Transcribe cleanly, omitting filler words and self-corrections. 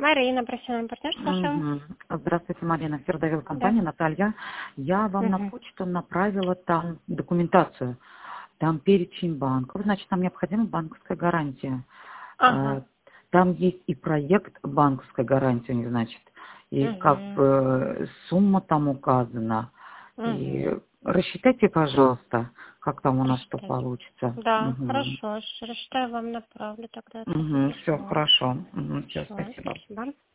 Марина, профессиональный партнер, слушаем. Мгм. Здравствуйте, Марина. Фердовил Да. компания, Наталья. Я вам на Мгм. почту направила там документацию. Там перечень банков. Значит, там необходима банковская гарантия. Ага. Там есть и проект банковской гарантии, у них, значит, и как Мгм. бы сумма там указана. Мгм. И рассчитайте, пожалуйста, как там у нас что Рассчитать. получится. Да, Угу. хорошо. Рассчитаю, вам направлю тогда это Все письмо. хорошо. Все, Все, спасибо. спасибо.